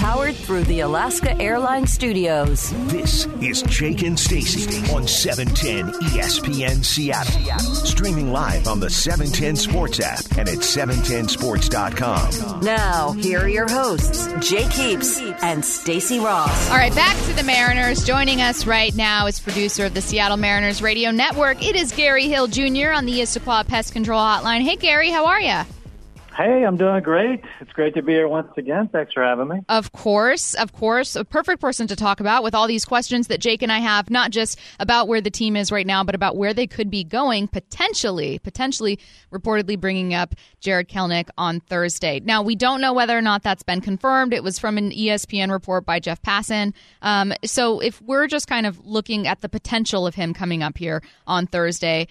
powered through the Alaska Airlines Studios. This is Jake and Stacey on 710 ESPN Seattle. Streaming live on the 710 Sports app and at 710sports.com. Now, here are your hosts, Jake Heaps and Stacey Ross. All right, back to the Mariners. Joining us right now is producer of the Seattle Mariners Radio Network. It is Gary Hill Jr. on the Issaquah Pest Control Hotline. Hey, Gary, how are you? Hey, I'm doing great. It's great to be here once again. Thanks for having me. Of course. A perfect person to talk about with all these questions that Jake and I have, not just about where the team is right now, but about where they could be going, potentially reportedly bringing up Jarred Kelenic on Thursday. Now, we don't know whether or not that's been confirmed. It was from an ESPN report by Jeff Passan. So if we're just kind of looking at the potential of him coming up here on Thursday,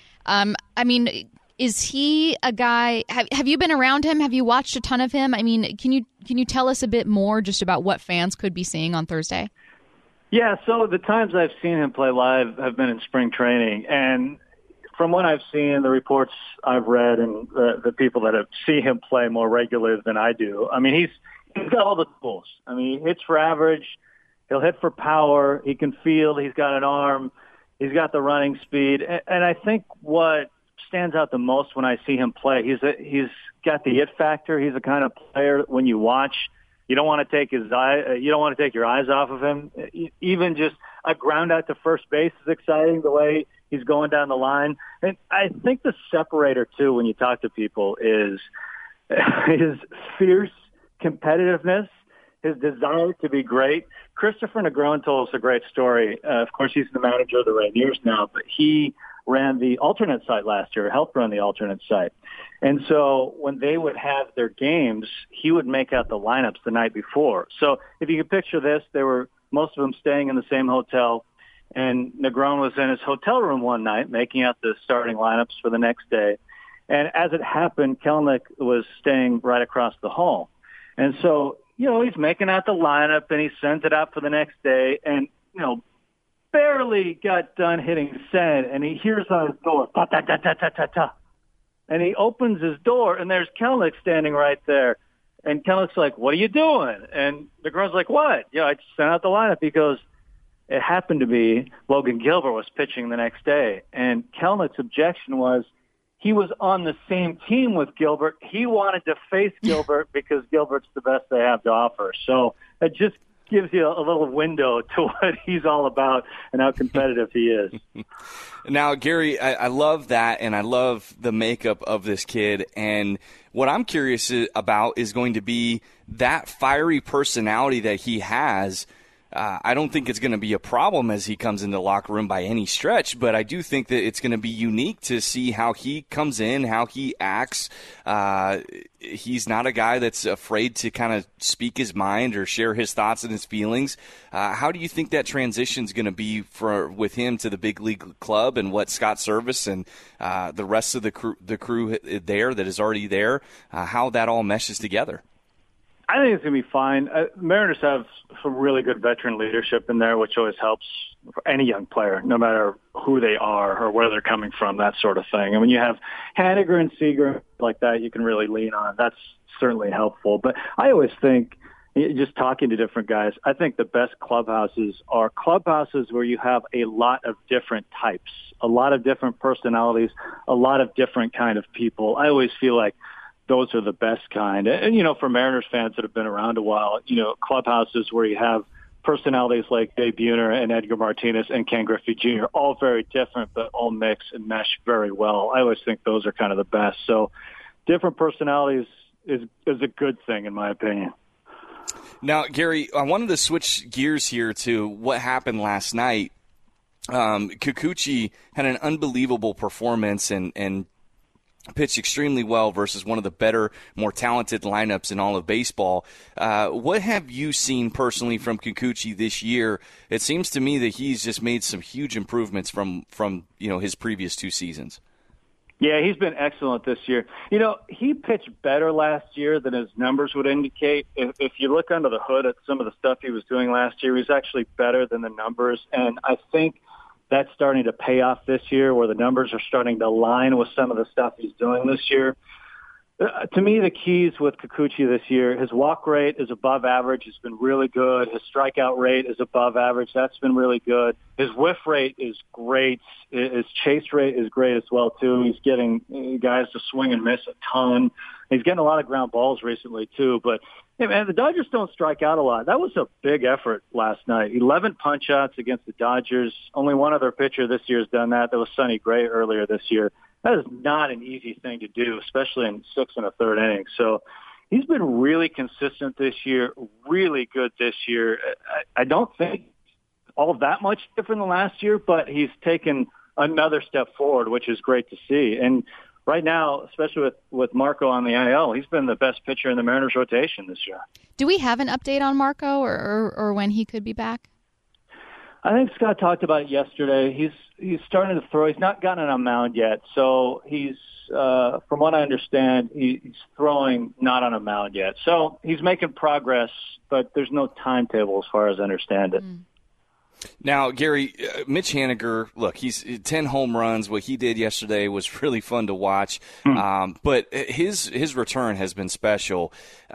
is he a guy? Have you been around him? Have you watched a ton of him? I mean, can you tell us a bit more just about what fans could be seeing on Thursday? Yeah, so the times I've seen him play live have been in spring training, and from what I've seen, the reports I've read, and the people that have seen him play more regularly than I do, I mean, he's got all the tools. I mean, he hits for average, he'll hit for power, he can field, he's got an arm, he's got the running speed, and I think what stands out the most when I see him play, he's got the it factor. He's the kind of player that when you watch, you don't want to take your eyes off of him. Even just a ground out to first base is exciting, the way he's going down the line. And I think the separator too, when you talk to people, is his fierce competitiveness, his desire to be great. Christopher Negron told us a great story. Of course, he's the manager of the Rainiers now, but he ran the alternate site last year, helped run the alternate site. And so when they would have their games, he would make out the lineups the night before. So if you can picture this, they were most of them staying in the same hotel, and Negron was in his hotel room one night making out the starting lineups for the next day. And as it happened, Kelenic was staying right across the hall. And so, he's making out the lineup, and he sends it out for the next day, and, barely got done hitting send, and he hears on his door, ta ta ta ta ta ta ta, and he opens his door, and there's Kelenic standing right there, and Kelenic's like, "What are you doing?" And the girl's like, "What?" I just sent out the lineup because it happened to be Logan Gilbert was pitching the next day, and Kelenic's objection was he was on the same team with Gilbert. He wanted to face Gilbert because Gilbert's the best they have to offer. So it just gives you a little window to what he's all about and how competitive he is. Now, Gary, I love that, and I love the makeup of this kid. And what I'm curious about is going to be that fiery personality that he has. I don't think it's going to be a problem as he comes into the locker room by any stretch, but I do think that it's going to be unique to see how he comes in, how he acts. He's not a guy that's afraid to kind of speak his mind or share his thoughts and his feelings. How do you think that transition is going to be with him to the big league club, and what Scott Service and the rest of the crew there that is already there, how that all meshes together? I think it's going to be fine. Mariners have some really good veteran leadership in there, which always helps for any young player, no matter who they are or where they're coming from, that sort of thing. And when you have Haniger and Seager like that, you can really lean on. That's certainly helpful. But I always think, just talking to different guys, I think the best clubhouses are clubhouses where you have a lot of different types, a lot of different personalities, a lot of different kind of people. I always feel like those are the best kind. And, for Mariners fans that have been around a while, clubhouses where you have personalities like Dave Buhner and Edgar Martinez and Ken Griffey Jr., all very different, but all mix and mesh very well. I always think those are kind of the best. So different personalities is a good thing, in my opinion. Now, Gary, I wanted to switch gears here to what happened last night. Kikuchi had an unbelievable performance and pitched extremely well versus one of the better, more talented lineups in all of baseball. What have you seen personally from Kikuchi this year? It seems to me that he's just made some huge improvements from his previous two seasons. Yeah, he's been excellent this year. He pitched better last year than his numbers would indicate. If you look under the hood at some of the stuff he was doing last year, he was actually better than the numbers. And I think that's starting to pay off this year, where the numbers are starting to align with some of the stuff he's doing this year. To me, the keys with Kikuchi this year, his walk rate is above average. It's been really good. His strikeout rate is above average. That's been really good. His whiff rate is great. His chase rate is great as well, too. He's getting guys to swing and miss a ton. He's getting a lot of ground balls recently, too. But, hey, man, the Dodgers don't strike out a lot. That was a big effort last night. 11 punch-outs against the Dodgers. Only one other pitcher this year has done that. That was Sonny Gray earlier this year. That is not an easy thing to do, especially in 6 1/3 innings. So he's been really consistent this year, really good this year. I don't think all that much different than last year, but he's taken another step forward, which is great to see. And right now, especially with Marco on the IL, he's been the best pitcher in the Mariners rotation this year. Do we have an update on Marco or when he could be back? I think Scott talked about it yesterday. He's starting to throw. He's not gotten on a mound yet, so he's from what I understand, he's throwing not on a mound yet. So he's making progress, but there's no timetable as far as I understand it. Now, Gary, Mitch Haniger, look, he's 10 home runs. What he did yesterday was really fun to watch, but his return has been special.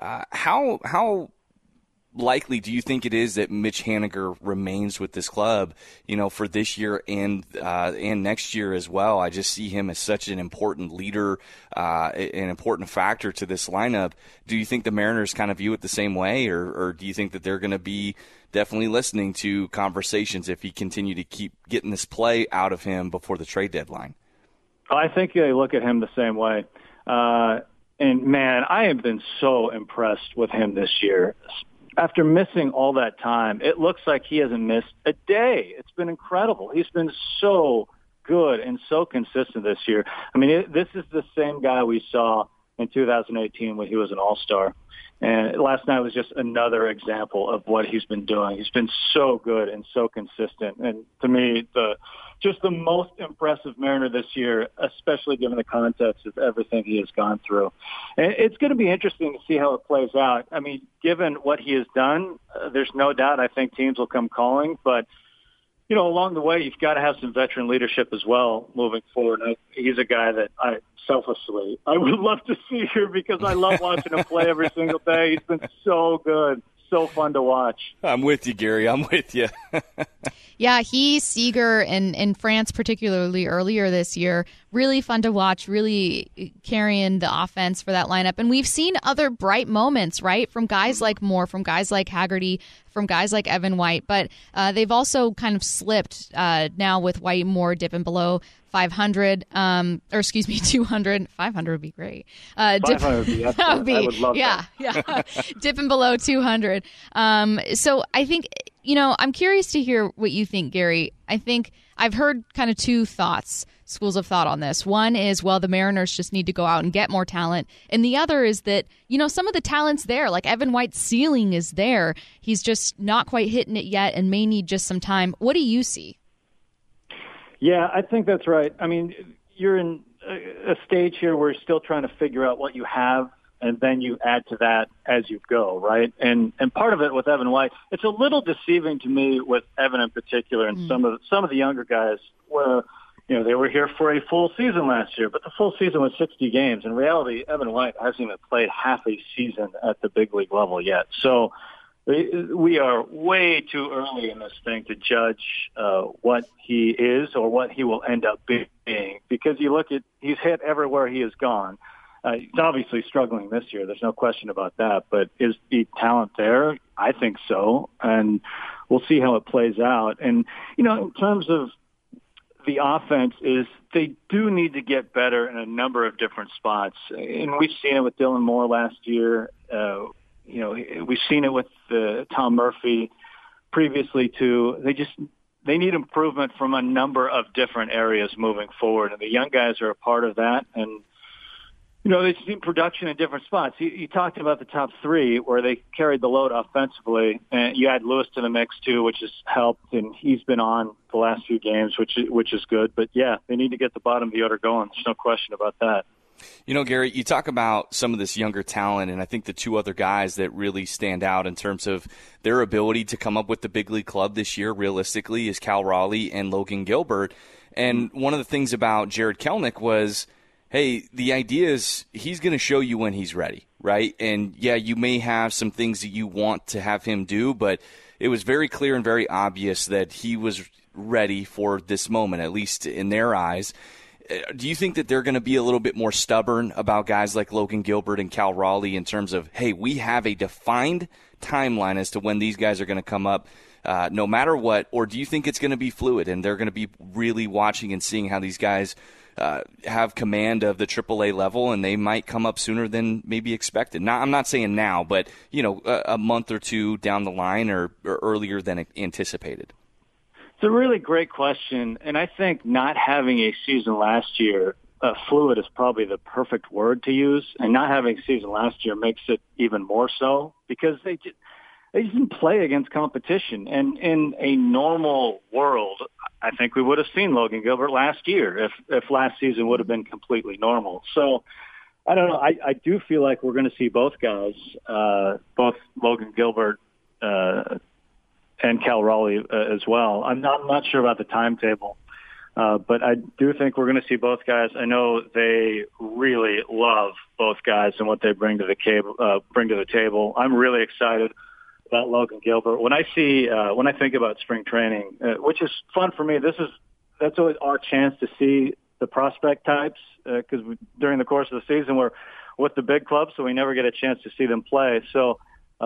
How likely do you think it is that Mitch Haniger remains with this club, for this year and next year as well? I just see him as such an important leader, an important factor to this lineup. Do you think the Mariners kind of view it the same way, or do you think that they're going to be definitely listening to conversations if he continue to keep getting this play out of him before the trade deadline? I think they look at him the same way. And, man, I have been so impressed with him this year. After missing all that time, it looks like he hasn't missed a day. It's been incredible. He's been so good and so consistent this year. I mean, this is the same guy we saw in 2018 when he was an all-star. And last night was just another example of what he's been doing. He's been so good and so consistent. And to me, just the most impressive Mariner this year, especially given the context of everything he has gone through. And it's going to be interesting to see how it plays out. I mean, given what he has done, there's no doubt I think teams will come calling. But, along the way, you've got to have some veteran leadership as well moving forward. He's a guy that I would love to see here because I love watching him play every single day. He's been so good. So fun to watch. I'm with you, Gary. I'm with you. Yeah, Seager in France, particularly earlier this year, really fun to watch, really carrying the offense for that lineup. And we've seen other bright moments, right, from guys like Moore, from guys like Haggerty, from guys like Evan White. But they've also kind of slipped now with White, Moore dipping below 500, 200. 500 would be great. 500 would be excellent. I would love that. Yeah. Dipping below 200. So I think, I'm curious to hear what you think, Gary. I think I've heard kind of two schools of thought on this. One is, well, the Mariners just need to go out and get more talent. And the other is that, some of the talent's there. Like Evan White's ceiling is there. He's just not quite hitting it yet and may need just some time. What do you see? Yeah, I think that's right. I mean, you're in a stage here where you're still trying to figure out what you have, and then you add to that as you go, right? And part of it with Evan White, it's a little deceiving to me with Evan in particular and some of the younger guys where, they were here for a full season last year, but the full season was 60 games. In reality, Evan White hasn't even played half a season at the big league level yet. So we are way too early in this thing to judge what he is or what he will end up being, because he's hit everywhere he has gone. He's obviously struggling this year. There's no question about that. But is the talent there? I think so. And we'll see how it plays out. And, in terms of the offense, they do need to get better in a number of different spots. And we've seen it with Dylan Moore last year. We've seen it with Tom Murphy previously too. They need improvement from a number of different areas moving forward, and the young guys are a part of that. And they've seen production in different spots. You talked about the top three where they carried the load offensively, and you add Lewis to the mix too, which has helped, and he's been on the last few games, which is good. But yeah, they need to get the bottom of the order going. There's no question about that. Gary, you talk about some of this younger talent, and I think the two other guys that really stand out in terms of their ability to come up with the big league club this year, realistically, is Cal Raleigh and Logan Gilbert. And one of the things about Jared Kelenic was, hey, the idea is he's going to show you when he's ready, right? And, yeah, you may have some things that you want to have him do, but it was very clear and very obvious that he was ready for this moment, at least in their eyes. Do you think that they're going to be a little bit more stubborn about guys like Logan Gilbert and Cal Raleigh in terms of, hey, we have a defined timeline as to when these guys are going to come up no matter what? Or do you think it's going to be fluid and they're going to be really watching and seeing how these guys have command of the AAA level and they might come up sooner than maybe expected? I'm not saying now, but a month or two down the line or earlier than anticipated. It's a really great question, and I think not having a season last year, fluid is probably the perfect word to use, and not having a season last year makes it even more so because they didn't play against competition. And in a normal world, I think we would have seen Logan Gilbert last year if last season would have been completely normal. So I don't know. I do feel like we're going to see both guys, both Logan Gilbert and Cal Raleigh as well. I'm not sure about the timetable, but I do think we're going to see both guys. I know they really love both guys and what they bring to the table. I'm really excited about Logan Gilbert. When I think about spring training, which is fun for me, that's always our chance to see the prospect types because during the course of the season we're with the big clubs, so we never get a chance to see them play. So.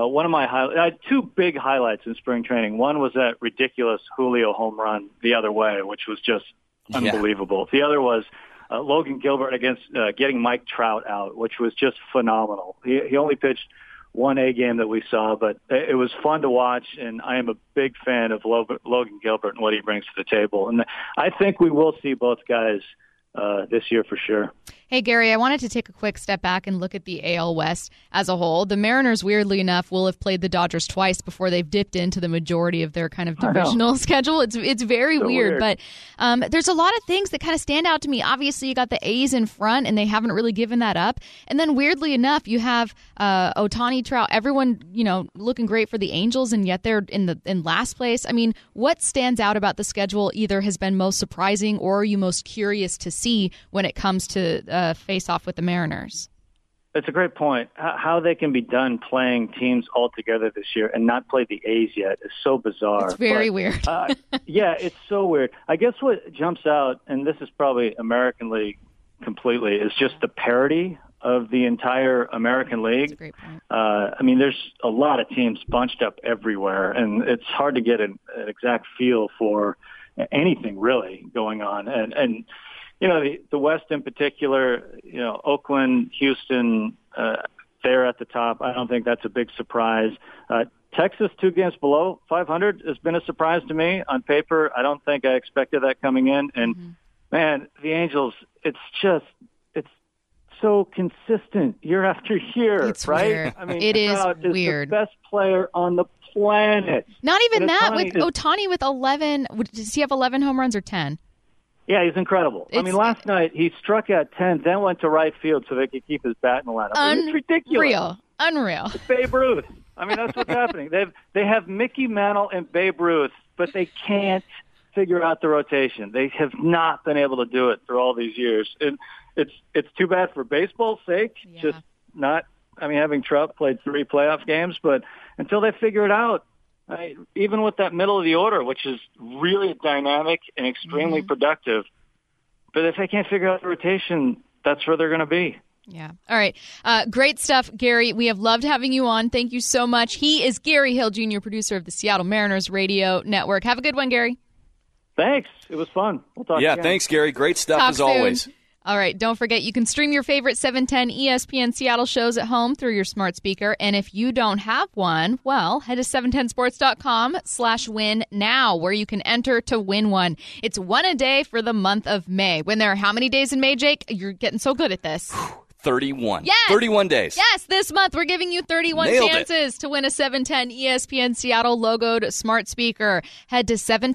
I had two big highlights in spring training. One was that ridiculous Julio home run the other way, which was just unbelievable. The other was Logan Gilbert against getting Mike Trout out, which was just phenomenal. He only pitched one A game that we saw, but it was fun to watch, and I am a big fan of Logan Gilbert and what he brings to the table. And I think we will see both guys this year for sure. Hey, Gary, I wanted to take a quick step back and look at the AL West as a whole. The Mariners, weirdly enough, will have played the Dodgers twice before they've dipped into the majority of their kind of divisional schedule. It's very weird. But there's a lot of things that kind of stand out to me. Obviously, you got the A's in front, and they haven't really given that up. And then, weirdly enough, you have Ohtani, Trout, everyone, looking great for the Angels, and yet they're in last place. I mean, what stands out about the schedule either has been most surprising or are you most curious to see when it comes to face off with the Mariners? It's a great point. How they can be done playing teams all together this year and not play the A's yet is so bizarre. It's very weird. Yeah, it's so weird. I guess what jumps out, and this is probably American League completely, is just the parity of the entire American League. That's a great point. I mean, there's a lot of teams bunched up everywhere, and it's hard to get an exact feel for anything really going on. And the West in particular, Oakland, Houston, they're at the top. I don't think that's a big surprise. Texas, 2 games below 500 has been a surprise to me on paper. I don't think I expected that coming in. And, man, the Angels, it's so consistent year after year, it's right? Weird. I mean, it is weird. The best player on the planet. Not even that. Ohtani with 11, does he have 11 home runs or 10? Yeah, he's incredible. Last night he struck out 10, then went to right field so they could keep his bat in the lineup. It's ridiculous. Unreal. It's Babe Ruth. I mean, that's what's happening. They have Mickey Mantle and Babe Ruth, but they can't figure out the rotation. They have not been able to do it through all these years. And it's too bad for baseball's sake. Yeah. Just not. I mean, having Trout played 3 playoff games, but until they figure it out. Even with that middle of the order, which is really dynamic and extremely productive, but if they can't figure out the rotation, that's where they're going to be. Yeah. All right. Great stuff, Gary. We have loved having you on. Thank you so much. He is Gary Hill, Jr., producer of the Seattle Mariners Radio Network. Have a good one, Gary. Thanks. It was fun. We'll talk again. Thanks, Gary. Great stuff as always. All right, don't forget, you can stream your favorite 710 ESPN Seattle shows at home through your smart speaker. And if you don't have one, well, head to 710sports.com/win now, where you can enter to win one. It's one a day for the month of May. When there are how many days in May, Jake? You're getting so good at this. 31. Yes. 31 days. Yes, this month we're giving you 31 chances to win a 710 ESPN Seattle logoed smart speaker. Head to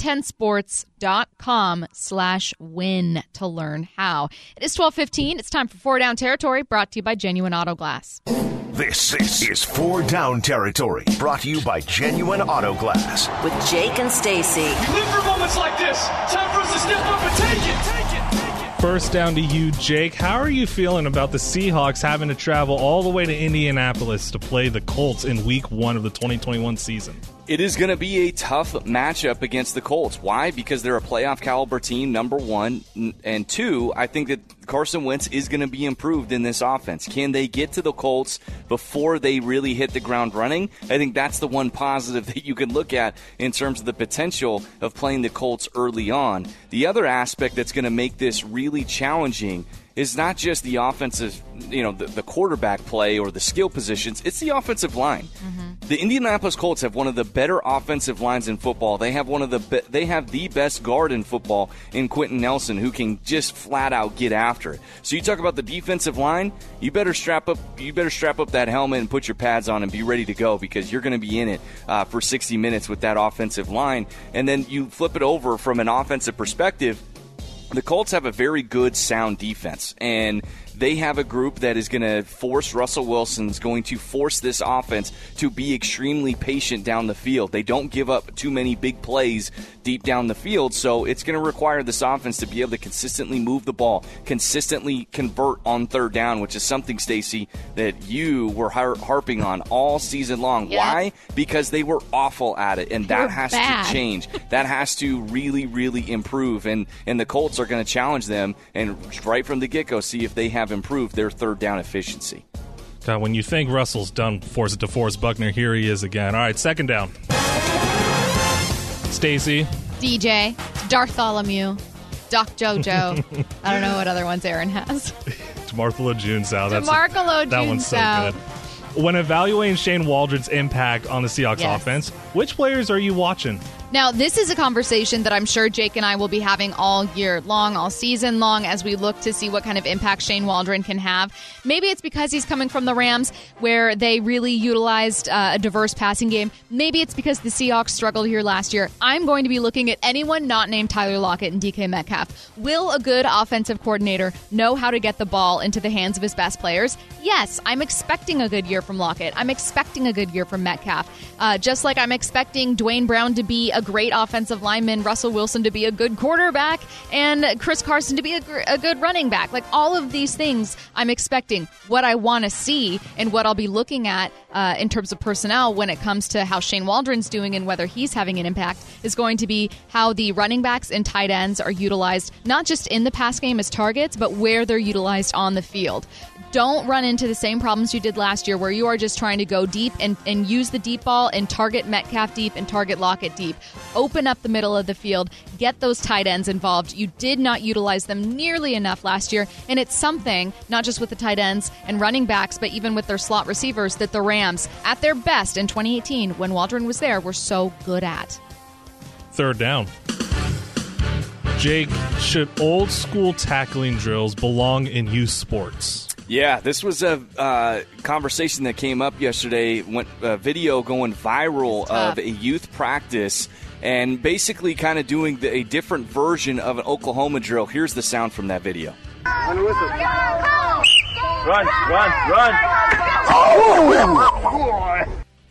710sports.com/win to learn how. It is 12:15. It's time for 4 Down Territory, brought to you by Genuine Auto Glass. This is 4 Down Territory, brought to you by Genuine Auto Glass. With Jake and Stacy. We live for moments like this. Time for us to step up and take it. First down to you, Jake. How are you feeling about the Seahawks having to travel all the way to Indianapolis to play the Colts in Week 1 of the 2021 season? It is going to be a tough matchup against the Colts. Why? Because they're a playoff caliber team, number one. And two, I think that Carson Wentz is going to be improved in this offense. Can they get to the Colts before they really hit the ground running? I think that's the one positive that you can look at in terms of the potential of playing the Colts early on. The other aspect that's going to make this really challenging is not just the offensive, the quarterback play or the skill positions. It's the offensive line. Mm-hmm. The Indianapolis Colts have one of the better offensive lines in football. They have they have the best guard in football in Quentin Nelson, who can just flat out get after it. So you talk about the defensive line, you better strap up that helmet and put your pads on and be ready to go, because you're going to be in it for 60 minutes with that offensive line. And then you flip it over from an offensive perspective. The Colts have a very good, sound defense, and they have a group that is going to force Russell Wilson's going to force this offense to be extremely patient down the field. They don't give up too many big plays deep down the field, so it's going to require this offense to be able to consistently move the ball, consistently convert on third down, which is something, Stacey, that you were harping on all season long. Yep. Why? Because they were awful at it, and that has to change. That has to really, really improve, and the Colts are going to challenge them, and right from the get-go, see if they have improved their third down efficiency. God, when you think Russell's done force it to Forrest Buckner, here he is again. All right, second down. Stacey. DJ. Dartholomew. Doc Jojo. I don't know what other ones Aaron has. DeMarco Junesow. That one's so good. When evaluating Shane Waldron's impact on the Seahawks offense, which players are you watching? Now, this is a conversation that I'm sure Jake and I will be having all year long, all season long, as we look to see what kind of impact Shane Waldron can have. Maybe it's because he's coming from the Rams, where they really utilized a diverse passing game. Maybe it's because the Seahawks struggled here last year. I'm going to be looking at anyone not named Tyler Lockett and DK Metcalf. Will a good offensive coordinator know how to get the ball into the hands of his best players? Yes, I'm expecting a good year from Lockett. I'm expecting a good year from Metcalf. Just like I'm expecting Dwayne Brown to be a great offensive lineman, Russell Wilson to be a good quarterback, and Chris Carson to be a good running back. Like, all of these things I'm expecting. What I want to see and what I'll be looking at in terms of personnel when it comes to how Shane Waldron's doing and whether he's having an impact is going to be how the running backs and tight ends are utilized, not just in the pass game as targets, but where they're utilized on the field. Don't run into the same problems you did last year, where you are just trying to go deep and use the deep ball and target Metcalf deep and target Lockett deep. Open up the middle of the field. Get those tight ends involved. You did not utilize them nearly enough last year, and it's something, not just with the tight ends and running backs, but even with their slot receivers, that the Rams, at their best in 2018, when Waldron was there, were so good at. Third down. Jake, should old school tackling drills belong in youth sports? Yeah, this was a conversation that came up yesterday, a video going viral of a youth practice and basically kind of doing a different version of an Oklahoma drill. Here's the sound from that video. Run, run.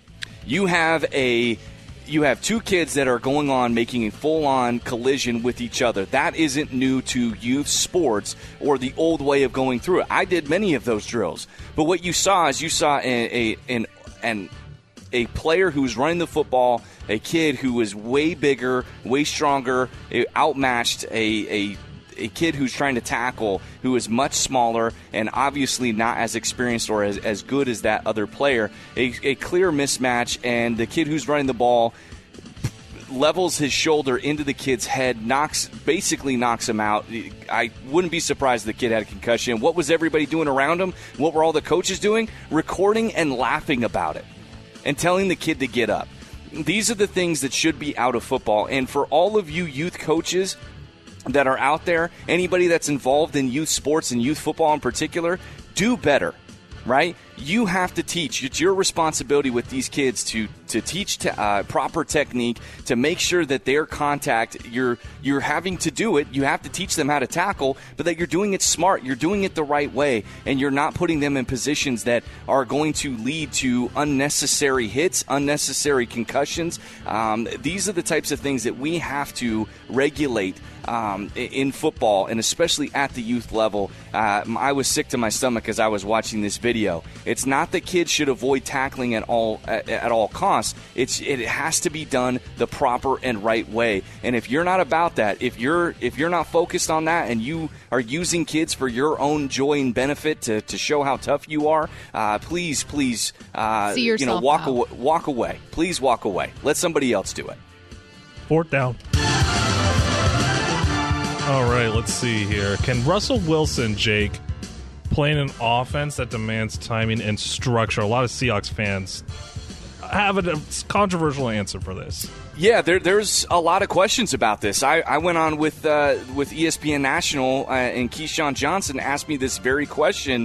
You have two kids that are going on making a full-on collision with each other. That isn't new to youth sports or the old way of going through it. I did many of those drills. But what you saw is a player who was running the football, a kid who was way bigger, way stronger, outmatched a kid who's trying to tackle who is much smaller and obviously not as experienced or as good as that other player. A clear mismatch, and the kid who's running the ball levels his shoulder into the kid's head, basically knocks him out. I wouldn't be surprised if the kid had a concussion. What was everybody doing around him? What were all the coaches doing? Recording and laughing about it and telling the kid to get up. These are the things that should be out of football. And for all of you youth coaches that are out there, anybody that's involved in youth sports and youth football in particular, do better, right? you have to teach. It's your responsibility with these kids to teach proper technique, to make sure that their contact, you're having to do it. You have to teach them how to tackle, but that you're doing it smart. You're doing it the right way, and you're not putting them in positions that are going to lead to unnecessary hits, unnecessary concussions. These are the types of things that we have to regulate in football, and especially at the youth level. I was sick to my stomach as I was watching this video. It's not that kids should avoid tackling at all costs. It has to be done the proper and right way. And if you're not about that, if you're not focused on that, and you are using kids for your own joy and benefit to show how tough you are, please, see yourself walk away. Please walk away. Let somebody else do it. 4th down. All right, let's see here. Can Russell Wilson, Jake, play in an offense that demands timing and structure? A lot of Seahawks fans have a controversial answer for this. Yeah, there's a lot of questions about this. I went on with ESPN National, and Keyshawn Johnson asked me this very question,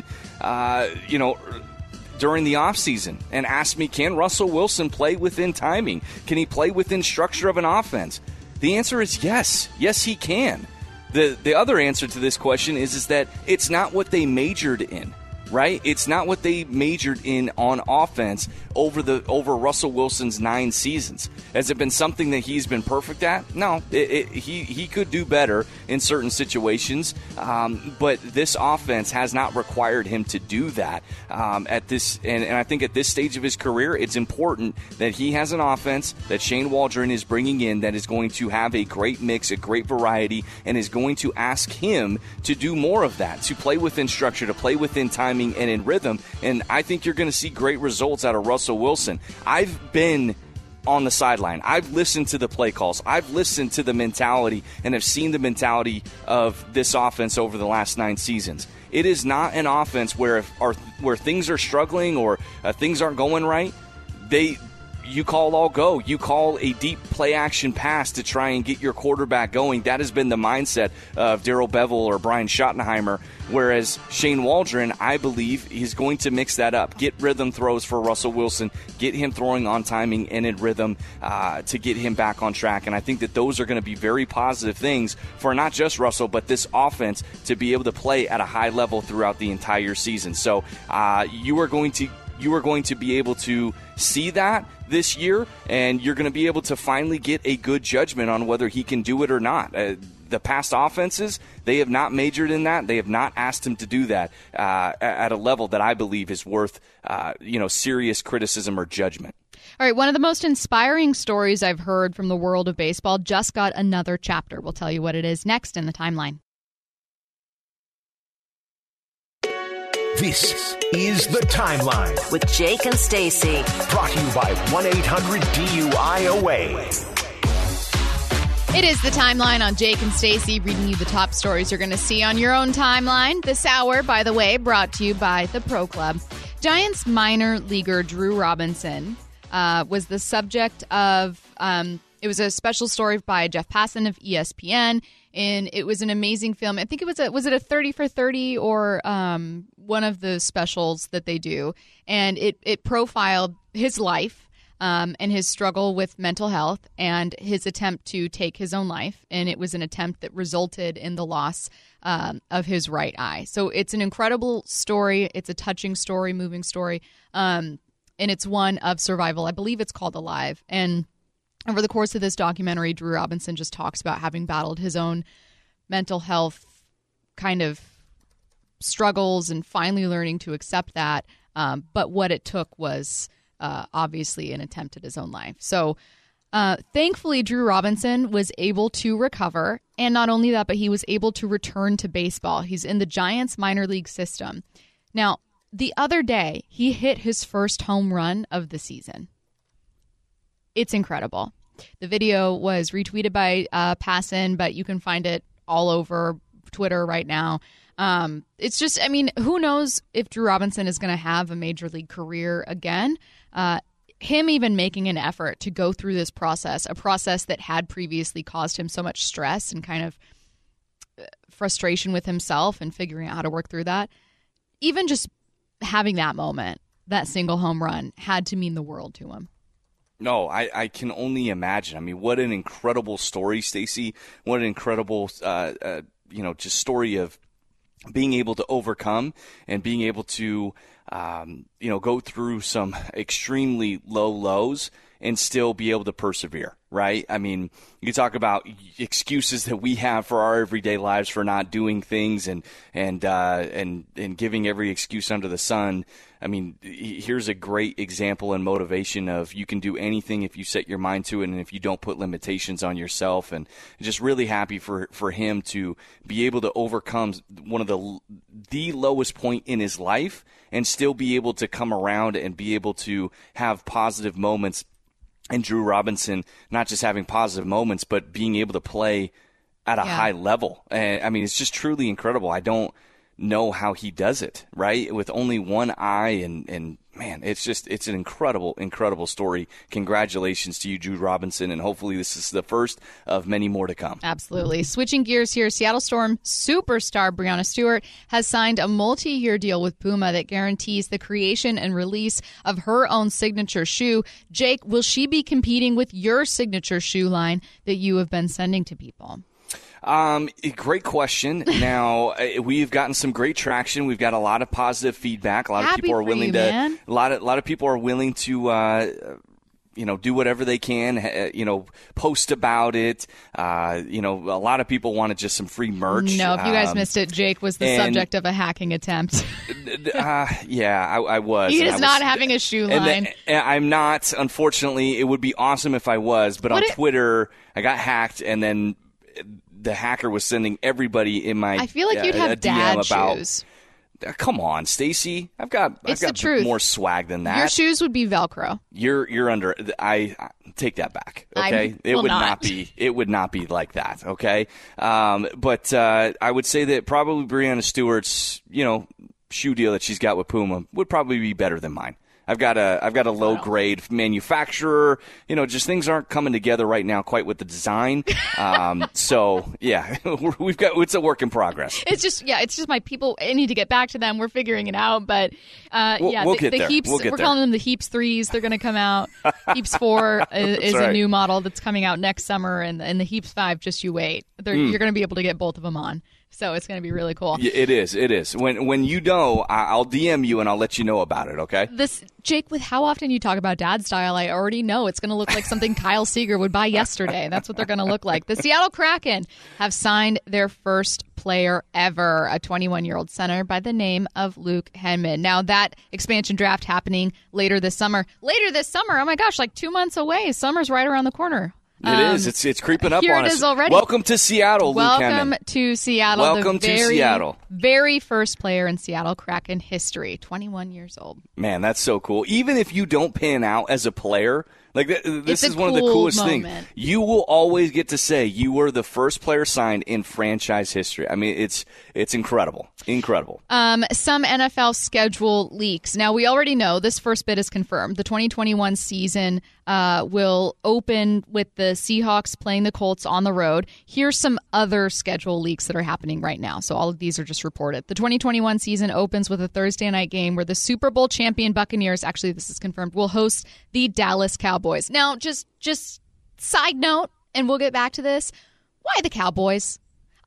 during the offseason, and asked me, can Russell Wilson play within timing? Can he play within structure of an offense? The answer is yes. Yes, he can. The other answer to this question is that it's not what they majored in, right? It's not what they majored in on offense over Russell Wilson's 9 seasons. Has it been something that he's been perfect at? No, he could do better in certain situations, but this offense has not required him to do that at this. And I think at this stage of his career, it's important that he has an offense that Shane Waldron is bringing in that is going to have a great mix, a great variety, and is going to ask him to do more of that, to play within structure, to play within timing and in rhythm. And I think you're going to see great results out of Russell Wilson. I've been on the sideline. I've listened to the play calls. I've listened to the mentality and have seen the mentality of this offense over the last 9 seasons. It is not an offense where things are struggling or things aren't going right. You call all go. You call a deep play action pass to try and get your quarterback going. That has been the mindset of Darrell Bevell or Brian Schottenheimer, whereas Shane Waldron, I believe, is going to mix that up. Get rhythm throws for Russell Wilson. Get him throwing on timing and in rhythm to get him back on track. And I think that those are going to be very positive things for not just Russell, but this offense to be able to play at a high level throughout the entire season. So you are going to be able to see that this year, and you're going to be able to finally get a good judgment on whether he can do it or not. The past offenses, they have not majored in that. They have not asked him to do that at a level that I believe is worth serious criticism or judgment. All right, one of the most inspiring stories I've heard from the world of baseball just got another chapter. We'll tell you what it is next in the timeline. This is The Timeline with Jake and Stacy. Brought to you by 1-800-DUI-OA. It is The Timeline on Jake and Stacy, reading you the top stories you're going to see on your own timeline. This hour, by the way, brought to you by the Pro Club. Giants minor leaguer Drew Robinson was the subject of it was a special story by Jeff Passan of ESPN, and it was an amazing film. I think it was a 30 for 30 or one of the specials that they do, and it profiled his life and his struggle with mental health and his attempt to take his own life, and it was an attempt that resulted in the loss of his right eye. So it's an incredible story. It's a touching story, moving story, and it's one of survival. I believe it's called Alive, and over the course of this documentary, Drew Robinson just talks about having battled his own mental health kind of struggles and finally learning to accept that. But what it took was obviously an attempt at his own life. So thankfully, Drew Robinson was able to recover. And not only that, but he was able to return to baseball. He's in the Giants minor league system. Now, the other day, he hit his first home run of the season. It's incredible. The video was retweeted by Passan, but you can find it all over Twitter right now. It's just, I mean, who knows if Drew Robinson is going to have a major league career again. Him even making an effort to go through this process, a process that had previously caused him so much stress and kind of frustration with himself and figuring out how to work through that. Even just having that moment that single home run had to mean the world to him. No, I can only imagine. I mean, what an incredible story, Stacey. What an incredible, just story of being able to overcome and being able to, go through some extremely low lows and still be able to persevere, right? I mean, you talk about excuses that we have for our everyday lives for not doing things and giving every excuse under the sun. I mean, here's a great example and motivation of you can do anything if you set your mind to it and if you don't put limitations on yourself. And just really happy for him to be able to overcome one of the lowest point in his life and still be able to come around and be able to have positive moments. And Drew Robinson, not just having positive moments, but being able to play at a high level. And I mean, it's just truly incredible. I don't know how he does it, right? With only one eye and man, it's an incredible story. Congratulations to you, Drew Robinson, and hopefully this is the first of many more to come. Absolutely. Switching gears here, Seattle Storm superstar Breanna Stewart has signed a multi-year deal with Puma that guarantees the creation and release of her own signature shoe. Jake, will she be competing with your signature shoe line that you have been sending to people? Great question. Now, we've gotten some great traction. We've got a lot of positive feedback. A lot of people are willing to. Man. A lot of people are willing to. Do whatever they can, post about it. A lot of people wanted just some free merch. No, if you guys missed it, Jake was the subject of a hacking attempt. I was. He is not having a shoe line. I'm not. Unfortunately, it would be awesome if I was, but on Twitter, I got hacked, and then the hacker was sending everybody in my. I feel like you'd have dad shoes. Come on, Stacey. I've got more swag than that. Your shoes would be Velcro. You're under. I take that back. Okay, it would not be like that. Okay, but I would say that probably Breanna Stewart's shoe deal that she's got with Puma would probably be better than mine. I've got a low grade manufacturer. Just things aren't coming together right now quite with the design. So yeah, it's a work in progress. It's just my people. I need to get back to them. We're figuring it out, but we'll get there. Heaps. We're calling them the Heaps 3s. They're going to come out. Heaps 4 is right. A new model that's coming out next summer, and the Heaps 5. Just you wait. You're going to be able to get both of them on. So it's going to be really cool. Yeah, it is. When you know, I'll DM you and I'll let you know about it, okay? Jake, with how often you talk about dad style, I already know it's going to look like something Kyle Seager would buy yesterday. That's what they're going to look like. The Seattle Kraken have signed their first player ever, a 21-year-old center by the name of Luke Henman. Now, that expansion draft happening later this summer. Oh my gosh, like 2 months away. Summer's right around the corner. It is. It's creeping up on us. Here it is already. Welcome to Seattle, Luke Henman. Welcome to Seattle. Welcome to Seattle. Very first player in Seattle Kraken history, 21 years old. Man, that's so cool. Even if you don't pan out as a player, like this is one of the coolest things. You will always get to say you were the first player signed in franchise history. I mean, it's incredible. Incredible. Some NFL schedule leaks. Now, we already know this first bit is confirmed. The 2021 season will open with the Seahawks playing the Colts on the road. Here's some other schedule leaks that are happening right now. So all of these are just reported. The 2021 season opens with a Thursday night game where the Super Bowl champion Buccaneers, actually this is confirmed, will host the Dallas Cowboys. Now, just side note, and we'll get back to this. Why the Cowboys?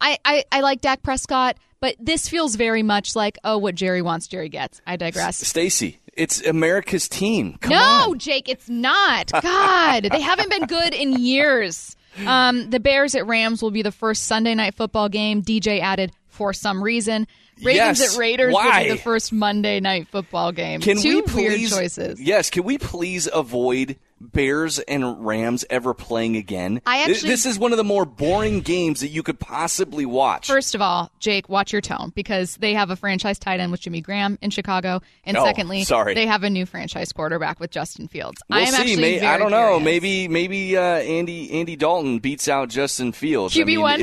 I like Dak Prescott, but this feels very much like, what Jerry wants, Jerry gets. I digress. Stacey, it's America's team. Come on. No, Jake, it's not. God, they haven't been good in years. The Bears at Rams will be the first Sunday night football game. DJ added, for some reason. Ravens at Raiders will be the first Monday night football game. Two weird choices. Yes, can we please avoid Bears and Rams ever playing again? This is one of the more boring games that you could possibly watch. First of all, Jake, watch your tone, because they have a franchise tight end with Jimmy Graham in Chicago, and secondly, they have a new franchise quarterback with Justin Fields. We'll see. I don't know. Curious. Maybe Andy Dalton beats out Justin Fields. QB1.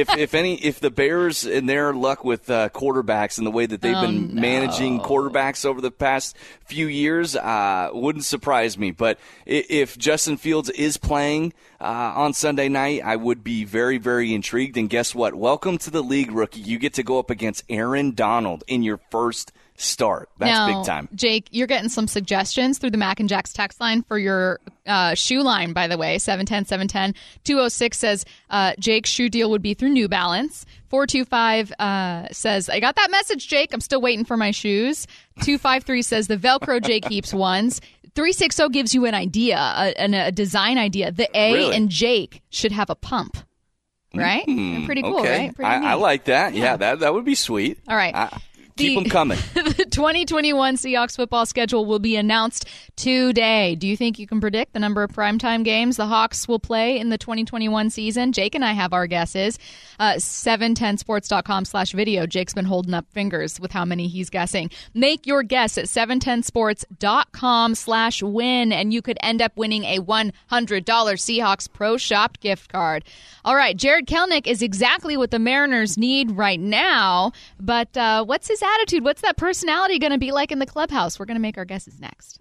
If the Bears and their luck with quarterbacks and the way that they've been managing quarterbacks over the past few years, wouldn't surprise me. But if Justin Fields is playing on Sunday night, I would be very, very intrigued. And guess what? Welcome to the league, rookie. You get to go up against Aaron Donald in your first start. That's now, big time. Jake, you're getting some suggestions through the Mac and Jack's text line for your shoe line, by the way. 710-710. 206 says Jake's shoe deal would be through New Balance. 425 says, I got that message, Jake. I'm still waiting for my shoes. 253 says the Velcro Jake keeps ones. 360 gives you an idea, a design idea. The A Really? in Jake should have a pump. Right? Pretty cool, Okay. right? Pretty I neat. like that. Yeah, that would be sweet. All right. Keep them coming. The 2021 Seahawks football schedule will be announced today. Do you think you can predict the number of primetime games the Hawks will play in the 2021 season? Jake and I have our guesses. 710sports.com/video. Jake's been holding up fingers with how many he's guessing. Make your guess at 710sports.com/win, and you could end up winning a $100 Seahawks Pro Shop gift card. All right, Jared Kelnick is exactly what the Mariners need right now, but what's his attitude? What's that personality going to be like in the clubhouse? We're going to make our guesses next.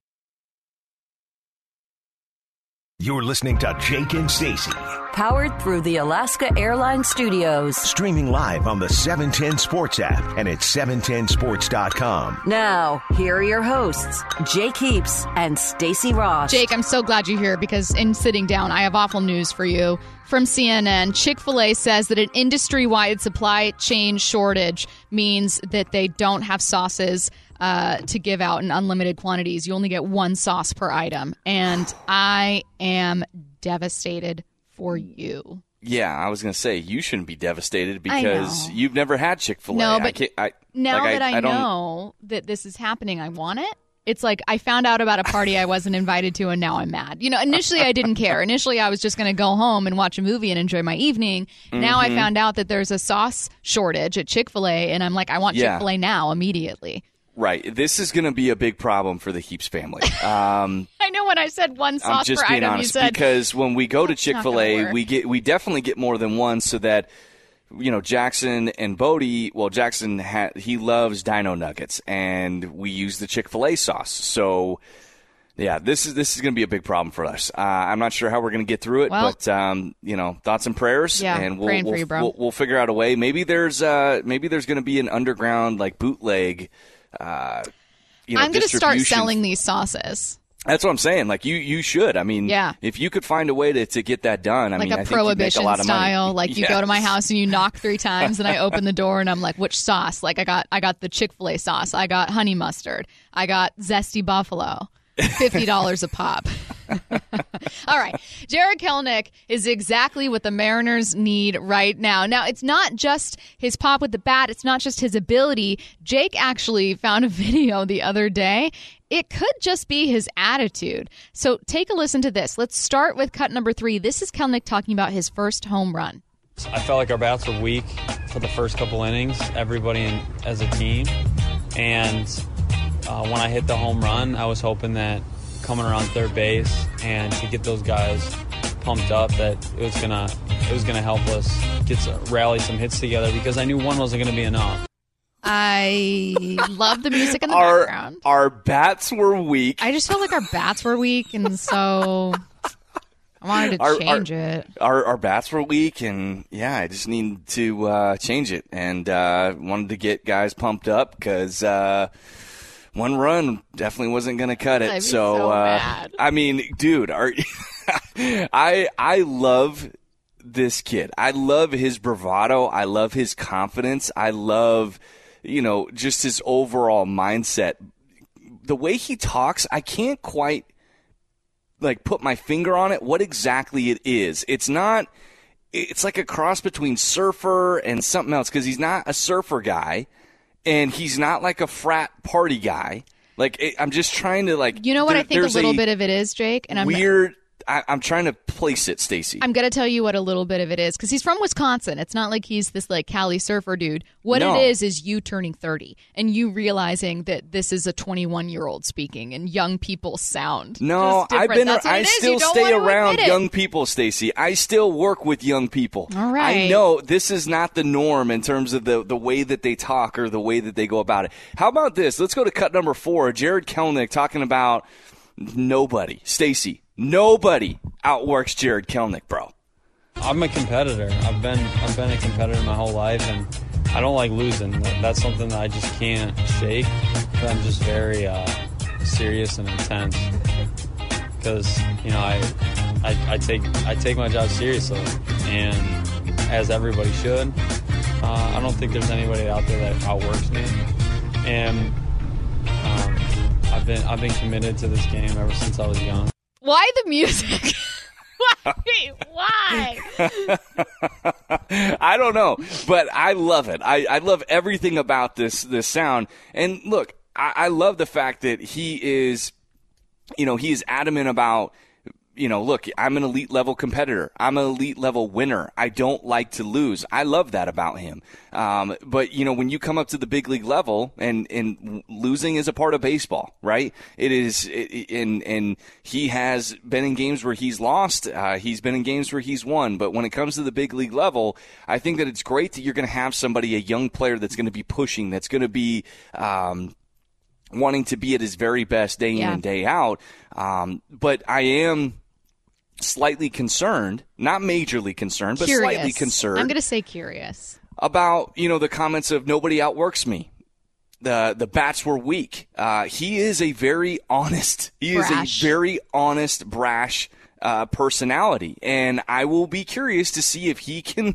You're listening to Jake and Stacey. Powered through the Alaska Airlines Studios. Streaming live on the 710 Sports app and at 710sports.com. Now, here are your hosts, Jake Heaps and Stacey Ross. Jake, I'm so glad you're here because in sitting down, I have awful news for you. From CNN, Chick-fil-A says that an industry-wide supply chain shortage means that they don't have sauces to give out in unlimited quantities. You only get one sauce per item. And I am devastated for you. Yeah, I was going to say, you shouldn't be devastated because you've never had Chick-fil-A. No, but now that I don't know that this is happening, I want it. It's like I found out about a party I wasn't invited to, and now I'm mad. You know, initially I didn't care. Initially I was just going to go home and watch a movie and enjoy my evening. Now I found out that there's a sauce shortage at Chick-fil-A, and I'm like, I want Chick-fil-A now, immediately. Right. This is going to be a big problem for the Heaps family. I know when I said one sauce I'm just per being item, honest, you said because when we go to "That's not gonna Chick-fil-A, work." we definitely get more than one, so that Jackson and Bodie. Well, Jackson he loves Dino Nuggets, and we use the Chick-fil-A sauce. So, yeah, this is going to be a big problem for us. I'm not sure how we're going to get through it, Well, but thoughts and prayers. Yeah, and praying for you, bro. We'll figure out a way. Maybe there's going to be an underground like bootleg. I'm going to start distribution. selling these sauces. That's what I'm saying. Like you should. I mean, Yeah. if you could find a way to get that done, I Like mean, a I think you'd make prohibition a lot of style. money. Like you go to my house and you knock 3 times, and I open the door and I'm like, which sauce? Like I got the Chick-fil-A sauce. I got honey mustard. I got zesty buffalo. $50 a pop. All right. Jared Kelnick is exactly what the Mariners need right now. Now, it's not just his pop with the bat. It's not just his ability. Jake actually found a video the other day. It could just be his attitude. So take a listen to this. Let's start with cut number 3. This is Kelnick talking about his first home run. I felt like our bats were weak for the first couple innings, everybody as a team. And when I hit the home run, I was hoping that coming around third base and to get those guys pumped up, that it was gonna help us rally some hits together, because I knew one wasn't gonna be enough. I love the music in the background. Our bats were weak. I just felt like our bats were weak, and so I wanted to change it. Our bats were weak, and I just need to change it, and wanted to get guys pumped up because one run definitely wasn't going to cut it. I'd be so mad. I mean, dude, I love this kid. I love his bravado. I love his confidence. I love, just his overall mindset. The way he talks, I can't quite put my finger on it, what exactly it is. It's like a cross between surfer and something else, because he's not a surfer guy. And he's not like a frat party guy. I'm just trying to You know what I think a little bit of it is, Jake? And I'm trying to place it, Stacey. I'm going to tell you what a little bit of it is, because he's from Wisconsin. It's not like he's this Cali surfer dude. What it is you turning 30 and you realizing that this is a 21-year-old speaking and young people sound No, just different. I still stay around young people, Stacey. I still work with young people. All right. I know this is not the norm in terms of the way that they talk or the way that they go about it. How about this? Let's go to cut number 4. Jared Kelnick talking about nobody. Stacey. Nobody outworks Jared Kelnick, bro. I'm a competitor. I've been a competitor my whole life, and I don't like losing. That's something that I just can't shake. I'm just very serious and intense because, you know, I take my job seriously, and as everybody should. I don't think there's anybody out there that outworks me, and I've been committed to this game ever since I was young. Why the music? Why? I don't know, but I love it. I love everything about this sound. And look, I love the fact that he is adamant about, look, I'm an elite level competitor. I'm an elite level winner. I don't like to lose. I love that about him. But when you come up to the big league level, and losing is a part of baseball, right? It is, and he has been in games where he's lost. He's been in games where he's won. But when it comes to the big league level, I think that it's great that you're going to have somebody, a young player that's going to be pushing, that's going to be, wanting to be at his very best day in and day out. But I am slightly concerned, not majorly concerned, but curious. Slightly concerned. I'm going to say curious. About, the comments of nobody outworks me. The bats were weak. He is a very honest, brash personality, and I will be curious to see if he can,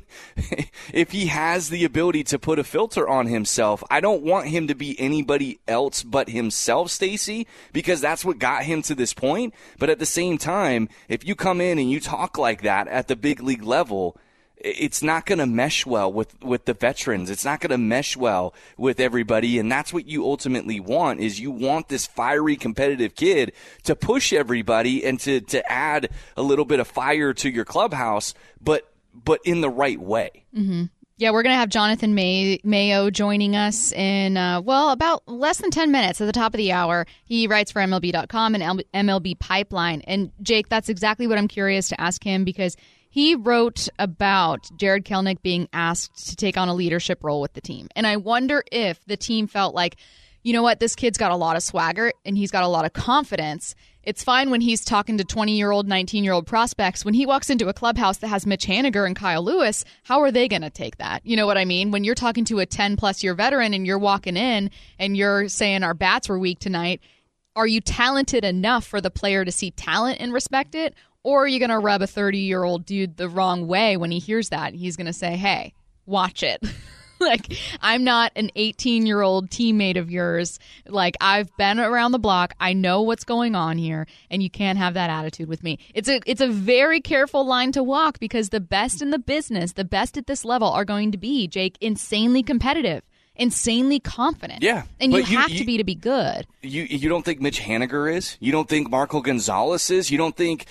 if he has the ability to put a filter on himself. I don't want him to be anybody else but himself, Stacey, because that's what got him to this point. But at the same time, if you come in and you talk like that at the big league level, it's not going to mesh well with the veterans. It's not going to mesh well with everybody, and that's what you ultimately want, is you want this fiery, competitive kid to push everybody and to add a little bit of fire to your clubhouse, but in the right way. Mm-hmm. Yeah, we're going to have Jonathan Mayo joining us in, about less than 10 minutes at the top of the hour. He writes for MLB.com and MLB Pipeline. And, Jake, that's exactly what I'm curious to ask him, because he wrote about Jarred Kelenic being asked to take on a leadership role with the team. And I wonder if the team felt like, you know what, this kid's got a lot of swagger and he's got a lot of confidence. It's fine when he's talking to 20-year-old, 19-year-old prospects. When he walks into a clubhouse that has Mitch Haniger and Kyle Lewis, how are they going to take that? You know what I mean? When you're talking to a 10-plus year veteran and you're walking in and you're saying our bats were weak tonight, are you talented enough for the player to see talent and respect it? Or are you going to rub a 30-year-old dude the wrong way when he hears that? He's going to say, hey, watch it. Like, I'm not an 18-year-old teammate of yours. Like, I've been around the block. I know what's going on here, and you can't have that attitude with me. It's a very careful line to walk, because the best in the business, the best at this level, are going to be, Jake, insanely competitive, insanely confident. Yeah. And you have to be good. You don't think Mitch Haniger is? You don't think Marco Gonzalez is? You don't think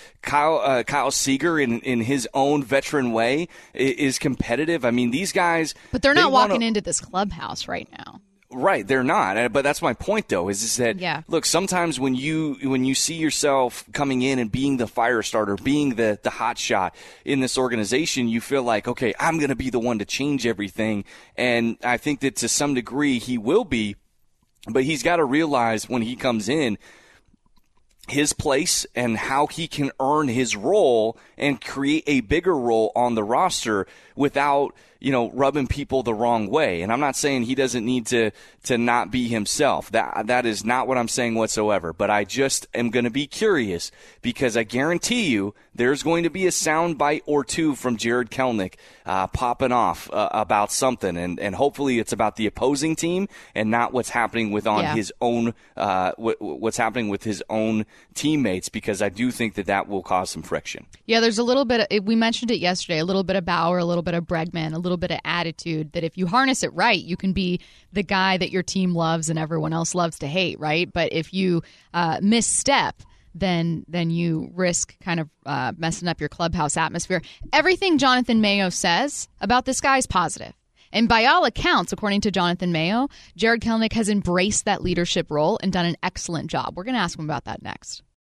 Kyle Seager in his own veteran way is competitive? I mean, these guys... But they're not walking into this clubhouse right now. Right, they're not. But that's my point, though, is that, look, sometimes when you see yourself coming in and being the fire starter, being the hot shot in this organization, you feel like, okay, I'm going to be the one to change everything. And I think that to some degree he will be, but he's got to realize when he comes in his place and how he can earn his role and create a bigger role on the roster without, rubbing people the wrong way. And I'm not saying he doesn't need to not be himself. That is not what I'm saying whatsoever. But I just am going to be curious, because I guarantee you there's going to be a soundbite or two from Jarred Kelenic popping off about something. And hopefully it's about the opposing team and not what's happening his own what's happening with his own teammates, because I do think that will cause some friction. Yeah, there's a little bit, we mentioned it yesterday, a little bit of Bauer, a little bit of Bregman, a little bit of attitude, that if you harness it right, you can be the guy that your team loves and everyone else loves to hate, right? But if you misstep, then you risk kind of messing up your clubhouse atmosphere. Everything Jonathan Mayo says about this guy is positive. And by all accounts, according to Jonathan Mayo, Jarred Kelenic has embraced that leadership role and done an excellent job. We're going to ask him about that next.